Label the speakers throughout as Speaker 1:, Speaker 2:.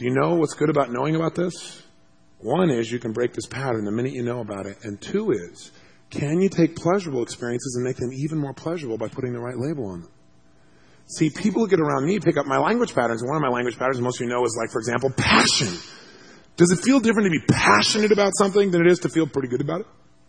Speaker 1: Do you know what's good about knowing about this? One is you can break this pattern the minute you know about it. And two is, can you take pleasurable experiences and make them even more pleasurable by putting the right label on them? See, people who get around me pick up my language patterns. And one of my language patterns, most of you know, is like, for example, passion. Does it feel different to be passionate about something than it is to feel pretty good about it?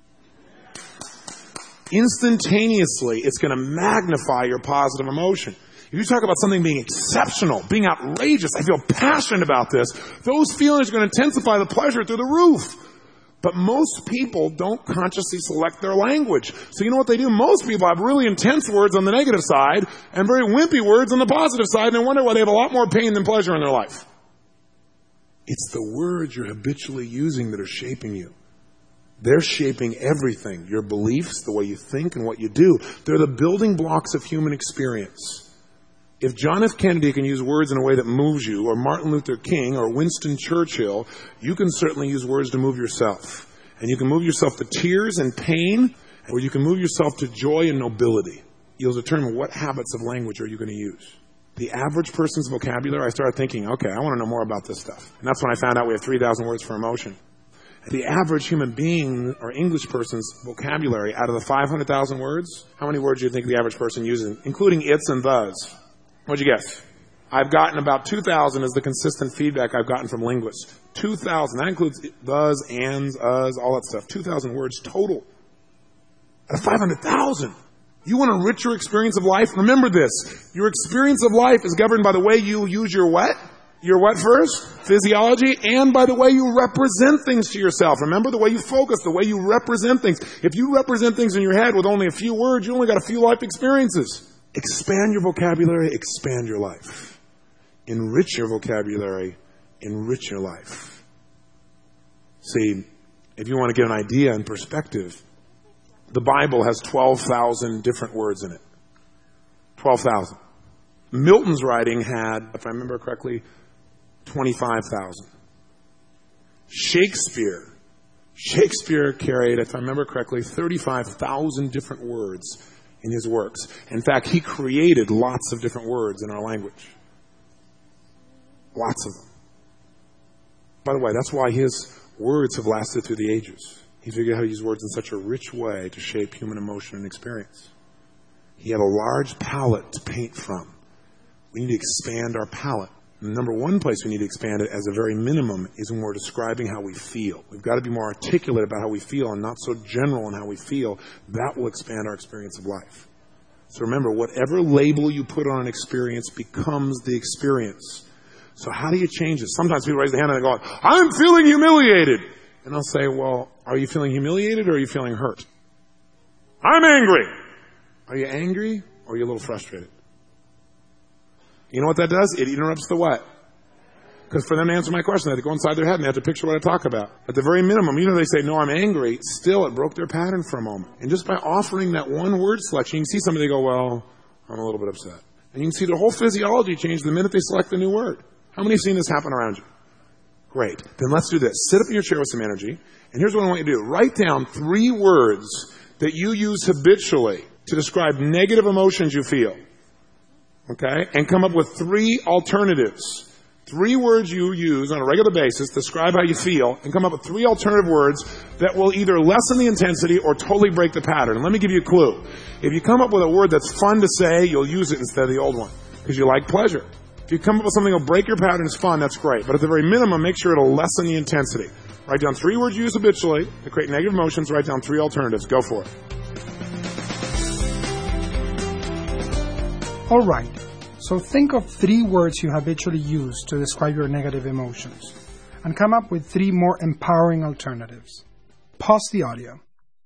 Speaker 1: Instantaneously, it's going to magnify your positive emotion. If you talk about something being exceptional, being outrageous, I feel passionate about this, those feelings are going to intensify the pleasure through the roof. But most people don't consciously select their language. So you know what they do? Most people have really intense words on the negative side and very wimpy words on the positive side, and they wonder why they have a lot more pain than pleasure in their life. It's the words you're habitually using that are shaping you. They're shaping everything. Your beliefs, the way you think, and what you do. They're the building blocks of human experience. If John F. Kennedy can use words in a way that moves you, or Martin Luther King, or Winston Churchill, you can certainly use words to move yourself. And you can move yourself to tears and pain, or you can move yourself to joy and nobility. You'll determine what habits of language are you going to use. The average person's vocabulary, I started thinking, okay, I want to know more about this stuff. And that's when I found out we have 3,000 words for emotion. The average human being or English person's vocabulary, out of the 500,000 words, how many words do you think the average person uses, including its and thus? What'd you guess? I've gotten about 2,000 as the consistent feedback I've gotten from linguists. 2,000. That includes thus, ands, us, all that stuff. 2,000 words total. Out of 500,000. You want a richer experience of life? Remember this. Your experience of life is governed by the way you use your what? Your what first? Physiology, and by the way you represent things to yourself. Remember the way you focus, the way you represent things. If you represent things in your head with only a few words, you only got a few life experiences. Expand your vocabulary, expand your life. Enrich your vocabulary, enrich your life. See, if you want to get an idea and perspective, the Bible has 12,000 different words in it. 12,000. Milton's writing had, if I remember correctly, 25,000. Shakespeare carried, if I remember correctly, 35,000 different words in his works. In fact, he created lots of different words in our language. Lots of them. By the way, that's why his words have lasted through the ages. He figured out how to use words in such a rich way to shape human emotion and experience. He had a large palette to paint from. We need to expand our palette. And the number one place we need to expand it as a very minimum is when we're describing how we feel. We've got to be more articulate about how we feel and not so general in how we feel. That will expand our experience of life. So remember, whatever label you put on an experience becomes the experience. So how do you change it? Sometimes people raise their hand and they go, I'm feeling humiliated. And I'll say, well, are you feeling humiliated or are you feeling hurt? I'm angry. Are you angry or are you a little frustrated? You know what that does? It interrupts the what? Because for them to answer my question, they have to go inside their head and they have to picture what I talk about. At the very minimum, even though they say, no, I'm angry, still it broke their pattern for a moment. And just by offering that one word selection, you can see somebody go, well, I'm a little bit upset. And you can see their whole physiology change the minute they select the new word. How many have seen this happen around you? Great. Then let's do this. Sit up in your chair with some energy. And here's what I want you to do. Write down 3 words that you use habitually to describe negative emotions you feel. Okay? And come up with 3 alternatives. 3 words you use on a regular basis to describe how you feel, and come up with 3 alternative words that will either lessen the intensity or totally break the pattern. And let me give you a clue. If you come up with a word that's fun to say, you'll use it instead of the old one because you like pleasure. If you come up with something that'll break your pattern, it's fun, that's great. But at the very minimum, make sure it'll lessen the intensity. Write down 3 words you use habitually to create negative emotions. Write down 3 alternatives. Go for it.
Speaker 2: All right. So think of 3 words you habitually use to describe your negative emotions and come up with 3 more empowering alternatives. Pause the audio.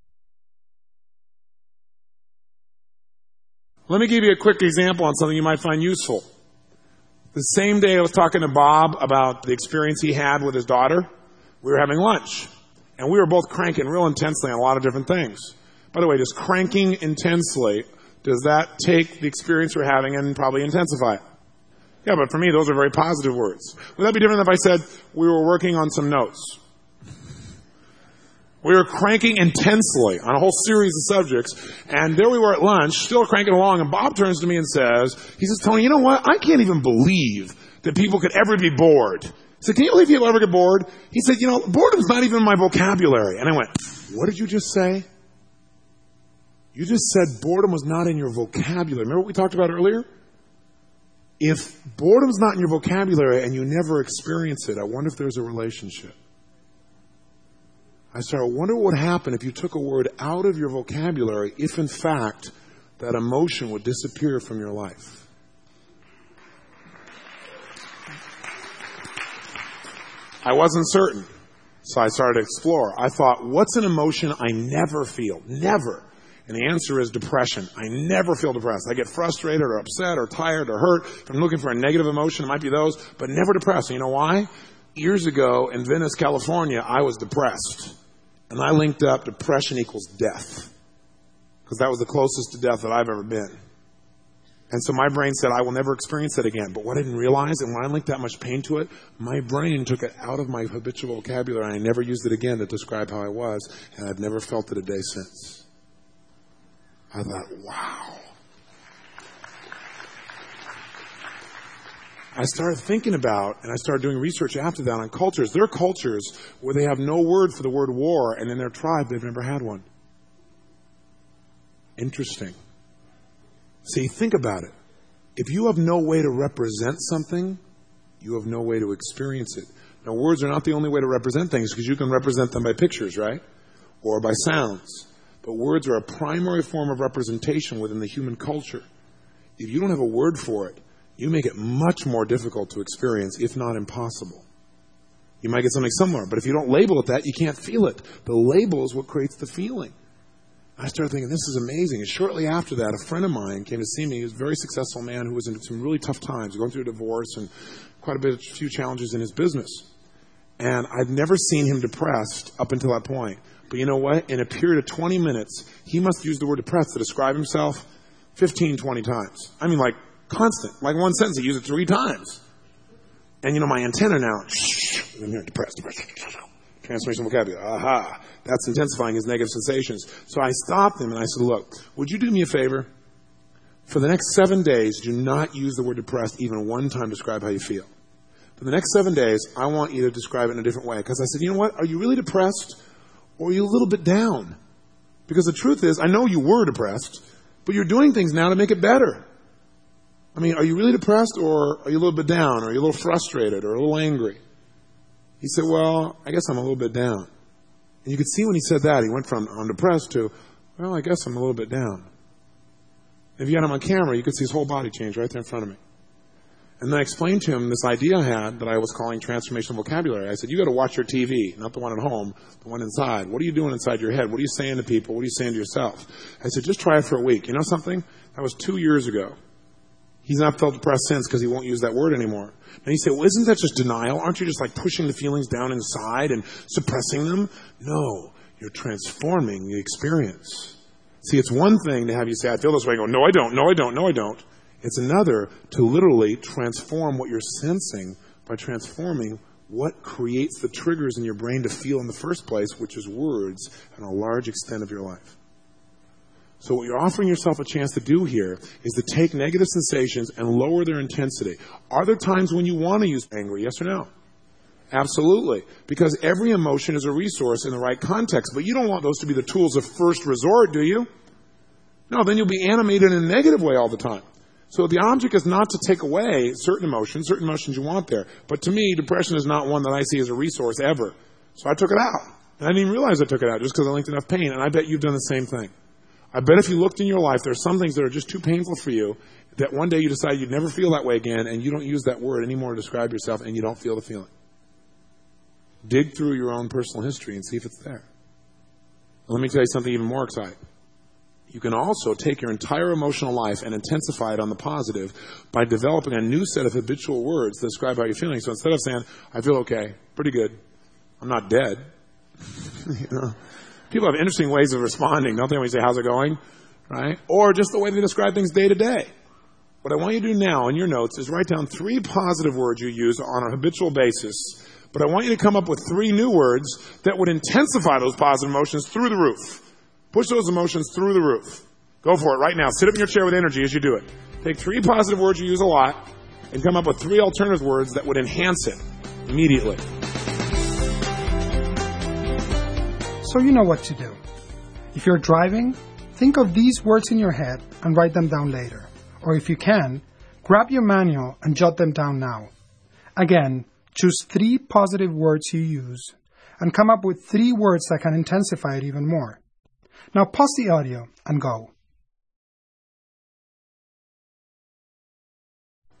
Speaker 1: Let me give you a quick example on something you might find useful. The same day I was talking to Bob about the experience he had with his daughter, we were having lunch. And we were both cranking real intensely on a lot of different things. By the way, just cranking intensely, does that take the experience we're having and probably intensify it? Yeah, but for me, those are very positive words. Would that be different if I said we were working on some notes? We were cranking intensely on a whole series of subjects, and there we were at lunch, still cranking along, and Bob turns to me and says, Tony, you know what? I can't even believe that people could ever be bored. He said, can you believe people ever get bored? He said, boredom's not even in my vocabulary. And I went, what did you just say? You just said boredom was not in your vocabulary. Remember what we talked about earlier? If boredom's not in your vocabulary and you never experience it, I wonder if there's a relationship. I wonder what would happen if you took a word out of your vocabulary, if in fact that emotion would disappear from your life. I wasn't certain, so I started to explore. I thought, what's an emotion I never feel? Never. And the answer is depression. I never feel depressed. I get frustrated or upset or tired or hurt. If I'm looking for a negative emotion, it might be those, but never depressed. And you know why? Years ago in Venice, California, I was depressed. And I linked up depression equals death. Because that was the closest to death that I've ever been. And so my brain said, I will never experience that again. But what I didn't realize, and when I linked that much pain to it, my brain took it out of my habitual vocabulary, and I never used it again to describe how I was. And I've never felt it a day since. I thought, wow. I started thinking about, and I started doing research after that on cultures. There are cultures where they have no word for the word war, and in their tribe, they've never had one. Interesting. See, think about it. If you have no way to represent something, you have no way to experience it. Now, words are not the only way to represent things, because you can represent them by pictures, right? Or by sounds. But words are a primary form of representation within the human culture. If you don't have a word for it, you make it much more difficult to experience, if not impossible. You might get something similar, but if you don't label it that, you can't feel it. The label is what creates the feeling. I started thinking, this is amazing. And shortly after that, a friend of mine came to see me. He was a very successful man who was in some really tough times, going through a divorce and a few challenges in his business. And I've never seen him depressed up until that point. But you know what? In a period of 20 minutes, he must use the word depressed to describe himself 15, 20 times. I mean, like constant. Like one sentence, he used it 3 times. And my antenna now, I'm here, depressed. Transformation vocabulary. Aha. That's intensifying his negative sensations. So I stopped him and I said, look, would you do me a favor? For the next 7 days, do not use the word depressed even one time to describe how you feel. For the next 7 days, I want you to describe it in a different way. Because I said, you know what? Are you really depressed? Or are you a little bit down? Because the truth is, I know you were depressed, but you're doing things now to make it better. I mean, are you really depressed, or are you a little bit down? Or are you a little frustrated or a little angry? He said, well, I guess I'm a little bit down. And you could see when he said that, he went from I'm depressed to, well, I guess I'm a little bit down. If you had him on camera, you could see his whole body change right there in front of me. And then I explained to him this idea I had that I was calling transformational vocabulary. I said, you got to watch your TV, not the one at home, the one inside. What are you doing inside your head? What are you saying to people? What are you saying to yourself? I said, just try it for a week. You know something? That was 2 years ago. He's not felt depressed since because he won't use that word anymore. And he said, well, isn't that just denial? Aren't you just like pushing the feelings down inside and suppressing them? No, you're transforming the experience. See, it's one thing to have you say, I feel this way, and go, no, I don't, no, I don't, no, I don't. It's another to literally transform what you're sensing by transforming what creates the triggers in your brain to feel in the first place, which is words and a large extent of your life. So what you're offering yourself a chance to do here is to take negative sensations and lower their intensity. Are there times when you want to use anger? Yes or no? Absolutely. Because every emotion is a resource in the right context. But you don't want those to be the tools of first resort, do you? No, then you'll be animated in a negative way all the time. So the object is not to take away certain emotions you want there. But to me, depression is not one that I see as a resource ever. So I took it out. And I didn't even realize I took it out just because I linked enough pain. And I bet you've done the same thing. I bet if you looked in your life, there are some things that are just too painful for you that one day you decide you'd never feel that way again, and you don't use that word anymore to describe yourself, and you don't feel the feeling. Dig through your own personal history and see if it's there. And let me tell you something even more exciting. You can also take your entire emotional life and intensify it on the positive by developing a new set of habitual words to describe how you're feeling. So instead of saying, I feel okay, pretty good, I'm not dead, People have interesting ways of responding, don't they, when you say, how's it going? Right? Or just the way they describe things day to day. What I want you to do now in your notes is write down 3 positive words you use on a habitual basis. But I want you to come up with 3 new words that would intensify those positive emotions through the roof. Push those emotions through the roof. Go for it right now. Sit up in your chair with energy as you do it. Take 3 positive words you use a lot and come up with 3 alternative words that would enhance it. immediately.
Speaker 2: So you know what to do. If you're driving, think of these words in your head and write them down later. Or if you can, grab your manual and jot them down now. Again, choose 3 positive words you use and come up with 3 words that can intensify it even more. Now pause the audio and go.